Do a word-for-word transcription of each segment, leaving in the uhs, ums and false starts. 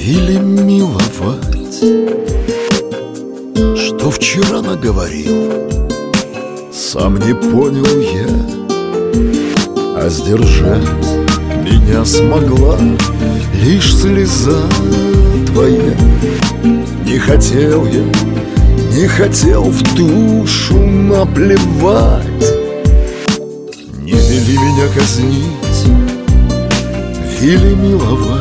или миловать, что вчера наговорил, сам не понял я, а сдержать меня смогла лишь слеза твоя. Не хотел я, не хотел в душу наплевать. Не вели меня казнить или миловать.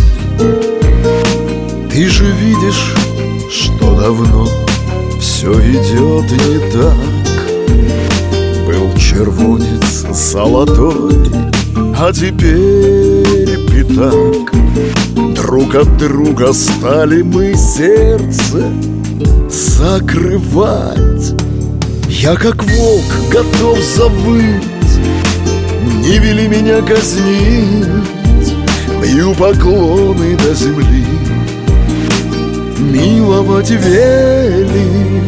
Ты же видишь, что давно все идет не так. Был червонец золотой, а теперь пятак. Друг от друга стали мы сердце закрывать. Я как волк готов завыть. Не вели меня казнить, бью поклоны до земли, миловать вели.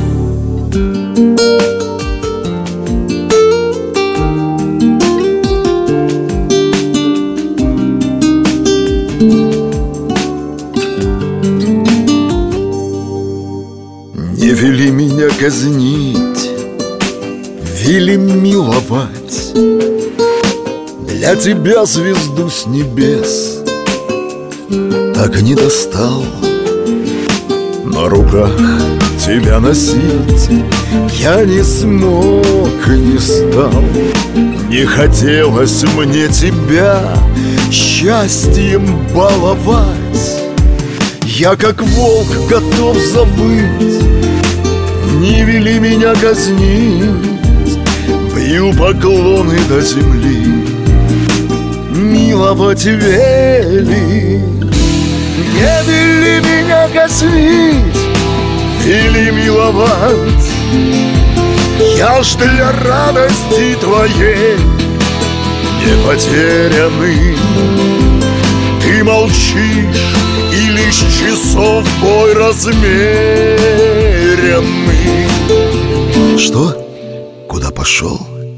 Не вели меня казнить, вели миловать. Для тебя звезду с небес так и не достал. На руках тебя носить я не смог и не стал. Не хотелось мне тебя счастьем баловать. Я как волк готов завыть. Не вели меня казнить, бью поклоны до земли, миловать вели. Не вели меня казнить или миловать. Я ж для радости твоей не потерянный. Ты молчишь, и лишь часов бой размеренный. Что? Куда пошел?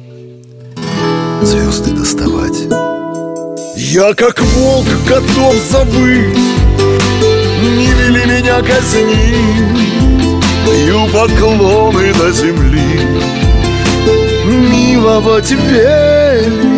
Звезды доставать. Я как волк готов завыть. Не вели меня казнить, бью поклоны до земли, миловать вели.